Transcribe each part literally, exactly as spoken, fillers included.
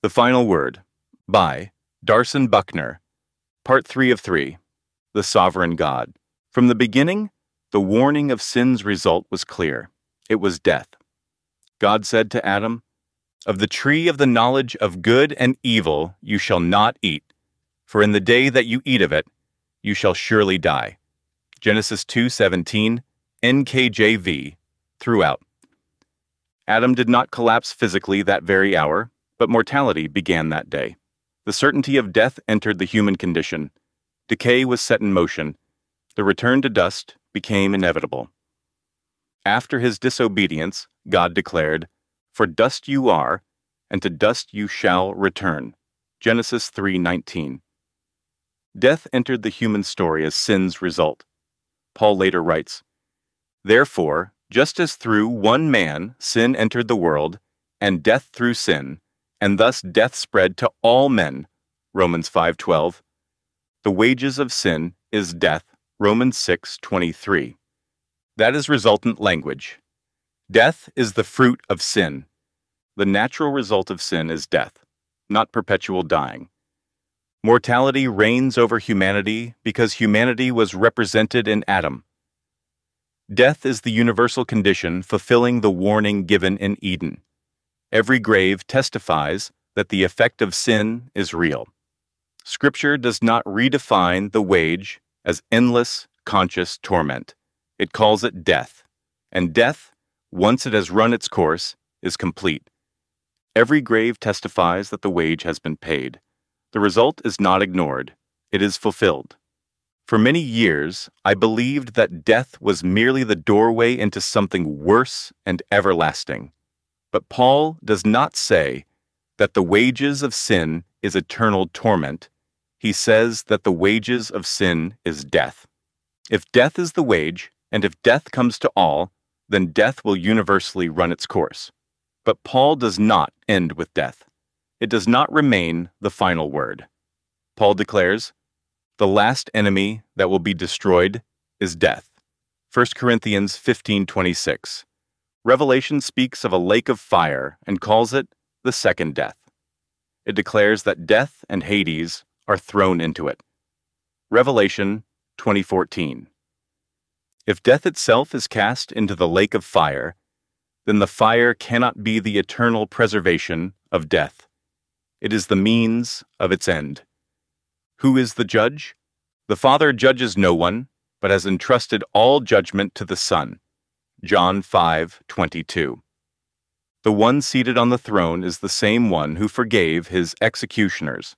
The Final Word, by Darson Buckner, Part three of three, The Sovereign God. From the beginning, the warning of sin's result was clear. It was death. God said to Adam, "Of the tree of the knowledge of good and evil you shall not eat, for in the day that you eat of it, you shall surely die." Genesis two seventeen, N K J V, throughout. Adam did not collapse physically that very hour, but mortality began that day. The certainty of death entered the human condition. Decay was set in motion. The return to dust became inevitable. After his disobedience, God declared, "For dust you are, and to dust you shall return." Genesis three nineteen. Death entered the human story as sin's result. Paul later writes, "Therefore, just as through one man sin entered the world, and death through sin, and thus death spread to all men," Romans five twelve, "the wages of sin is death," Romans six twenty-three. That is resultant language. Death is the fruit of sin. The natural result of sin is death, not perpetual dying. Mortality reigns over humanity because humanity was represented in Adam. Death is the universal condition fulfilling the warning given in Eden. Every grave testifies that the effect of sin is real. Scripture does not redefine the wage as endless, conscious torment. It calls it death, and death, once it has run its course, is complete. Every grave testifies that the wage has been paid. The result is not ignored. It is fulfilled. For many years, I believed that death was merely the doorway into something worse and everlasting. But Paul does not say that the wages of sin is eternal torment. He says that the wages of sin is death. If death is the wage, and if death comes to all, then death will universally run its course. But Paul does not end with death. It does not remain the final word. Paul declares, "The last enemy that will be destroyed is death." First Corinthians fifteen twenty-six. Revelation speaks of a lake of fire and calls it the second death. It declares that death and Hades are thrown into it. Revelation twenty fourteen. If death itself is cast into the lake of fire, then the fire cannot be the eternal preservation of death. It is the means of its end. Who is the judge? The Father judges no one, but has entrusted all judgment to the Son. John five twenty-two. The one seated on the throne is the same one who forgave his executioners.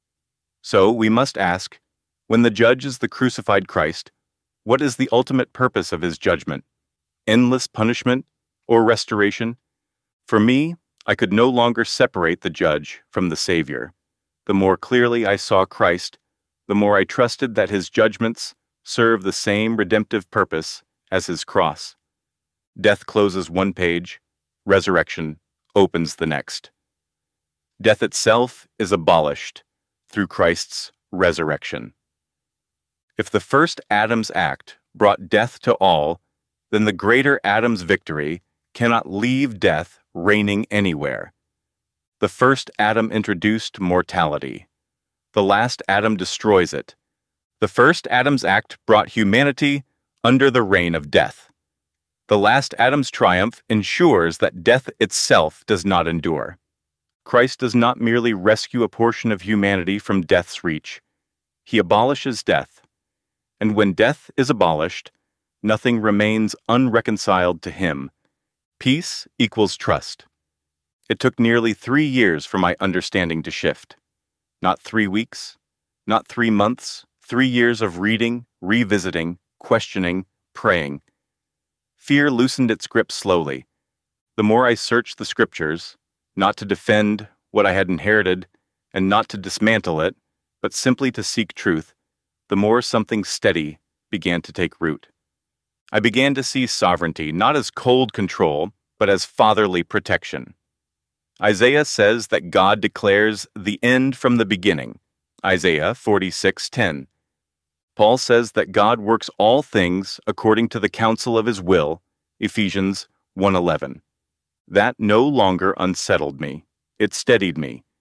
So we must ask, when the judge is the crucified Christ, what is the ultimate purpose of his judgment? Endless punishment or restoration? For me, I could no longer separate the judge from the Savior. The more clearly I saw Christ, the more I trusted that his judgments serve the same redemptive purpose as his cross. Death closes one page, resurrection opens the next. Death itself is abolished through Christ's resurrection. If the first Adam's act brought death to all, then the greater Adam's victory cannot leave death reigning anywhere. The first Adam introduced mortality. The last Adam destroys it. The first Adam's act brought humanity under the reign of death. The last Adam's triumph ensures that death itself does not endure. Christ does not merely rescue a portion of humanity from death's reach. He abolishes death. And when death is abolished, nothing remains unreconciled to him. Peace equals trust. It took nearly three years for my understanding to shift. Not three weeks, not three months, three years of reading, revisiting, questioning, praying. Fear loosened its grip slowly. The more I searched the scriptures, not to defend what I had inherited and not to dismantle it, but simply to seek truth, the more something steady began to take root. I began to see sovereignty not as cold control, but as fatherly protection. Isaiah says that God declares the end from the beginning. Isaiah forty-six ten. Paul says that God works all things according to the counsel of his will. Ephesians one eleven. That no longer unsettled me. It steadied me.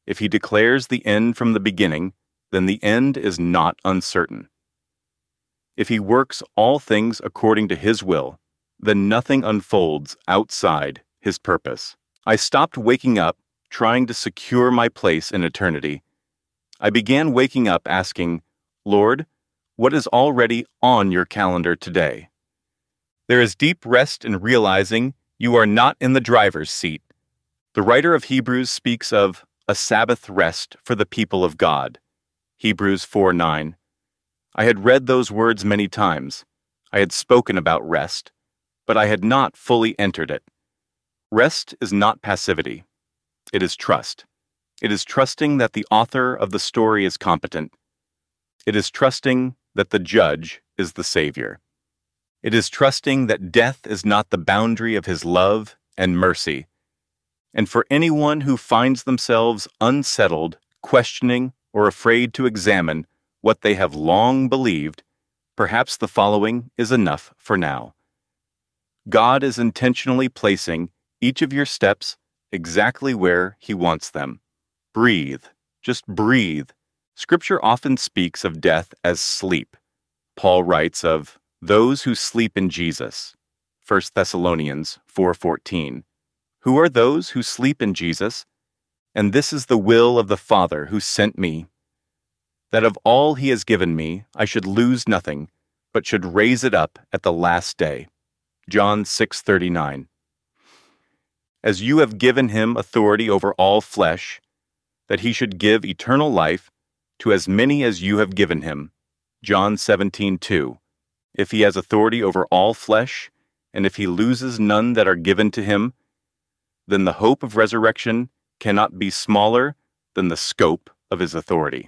If he declares the end from the beginning, then the end is not uncertain. If he works all things according to his will, then nothing unfolds outside his purpose. I stopped waking up trying to secure my place in eternity. I began waking up asking, Lord, what is already on your calendar today? There is deep rest in realizing you are not in the driver's seat. The writer of Hebrews speaks of a Sabbath rest for the people of God. Hebrews four nine. I had read those words many times. I had spoken about rest, but I had not fully entered it. Rest is not passivity. It is trust. It is trusting that the author of the story is competent. It is trusting that the judge is the Savior. It is trusting that death is not the boundary of his love and mercy. And for anyone who finds themselves unsettled, questioning, or afraid to examine what they have long believed, perhaps the following is enough for now. God is intentionally placing each of your steps exactly where he wants them. Breathe. Just breathe. Scripture often speaks of death as sleep. Paul writes of those who sleep in Jesus. First Thessalonians four fourteen. Who are those who sleep in Jesus? And this is the will of the Father who sent me, that of all he has given me I should lose nothing, but should raise it up at the last day. John six thirty-nine. As you have given him authority over all flesh, that he should give eternal life to as many as you have given him. John seventeen two. If he has authority over all flesh, and if he loses none that are given to him, then the hope of resurrection cannot be smaller than the scope of his authority.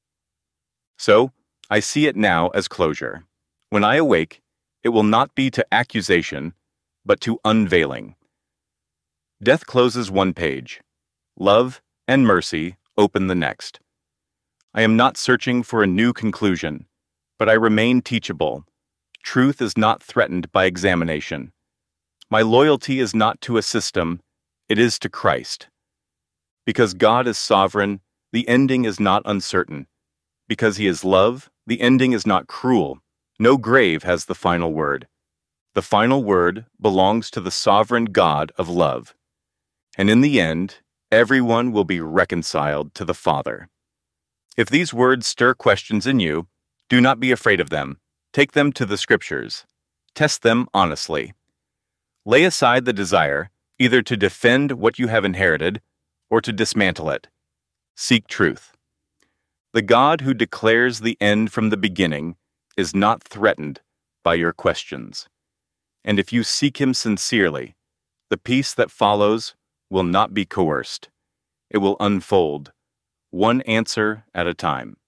So, I see it now as closure. When I awake, it will not be to accusation, but to unveiling. Death closes one page. Love and mercy open the next. I am not searching for a new conclusion, but I remain teachable. Truth is not threatened by examination. My loyalty is not to a system, it is to Christ. Because God is sovereign, the ending is not uncertain. Because he is love, the ending is not cruel. No grave has the final word. The final word belongs to the sovereign God of love. And in the end, everyone will be reconciled to the Father. If these words stir questions in you, do not be afraid of them. Take them to the Scriptures. Test them honestly. Lay aside the desire either to defend what you have inherited or to dismantle it. Seek truth. The God who declares the end from the beginning is not threatened by your questions. And if you seek him sincerely, the peace that follows will not be coerced. It will unfold, one answer at a time.